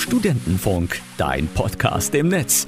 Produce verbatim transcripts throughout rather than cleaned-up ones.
Studentenfunk, dein Podcast im Netz.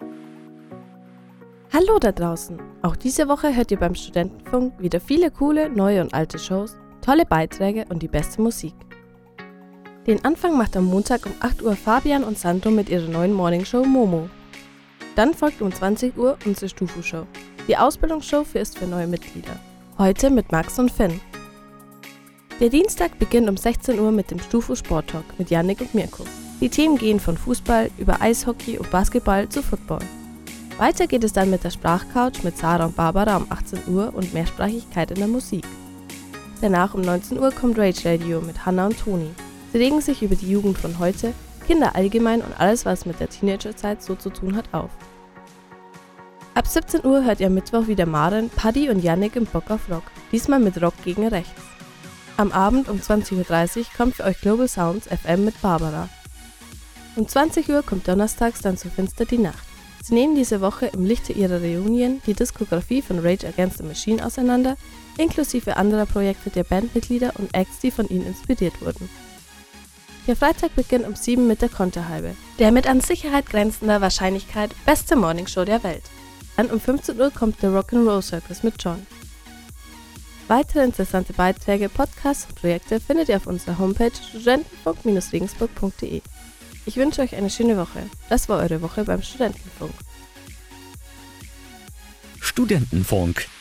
Hallo da draußen! Auch diese Woche hört ihr beim Studentenfunk wieder viele coole, neue und alte Shows, tolle Beiträge und die beste Musik. Den Anfang macht am Montag um acht Uhr Fabian und Sandro mit ihrer neuen Morningshow Momo. Dann folgt um zwanzig Uhr unsere Stufu-Show, die Ausbildungsshow für ist für neue Mitglieder. Heute mit Max und Finn. Der Dienstag beginnt um sechzehn Uhr mit dem Stufu Sport Talk mit Yannick und Mirko. Die Themen gehen von Fußball über Eishockey und Basketball zu Football. Weiter geht es dann mit der Sprachcouch mit Sarah und Barbara um achtzehn Uhr und Mehrsprachigkeit in der Musik. Danach um neunzehn Uhr kommt Rage Radio mit Hannah und Toni. Sie regen sich über die Jugend von heute, Kinder allgemein und alles, was mit der Teenagerzeit so zu tun hat, auf. Ab siebzehn Uhr hört ihr am Mittwoch wieder Maren, Paddy und Yannick im Bock auf Rock, diesmal mit Rock gegen Rechts. Am Abend um zwanzig Uhr dreißig kommt für euch Global Sounds F M mit Barbara. Um zwanzig Uhr kommt donnerstags dann zu Finster die Nacht. Sie nehmen diese Woche im Lichte ihrer Reunion die Diskografie von Rage Against the Machine auseinander, inklusive anderer Projekte der Bandmitglieder und Acts, die von ihnen inspiriert wurden. Der Freitag beginnt um sieben mit der Konterhalbe, der mit an Sicherheit grenzender Wahrscheinlichkeit beste Morningshow der Welt. Dann um fünfzehn Uhr kommt der Rock'n'Roll Circus mit John. Weitere interessante Beiträge, Podcasts und Projekte findet ihr auf unserer Homepage studentenfunk Bindestrich regensburg Punkt de. Ich wünsche euch eine schöne Woche. Das war eure Woche beim Studentenfunk. Studentenfunk,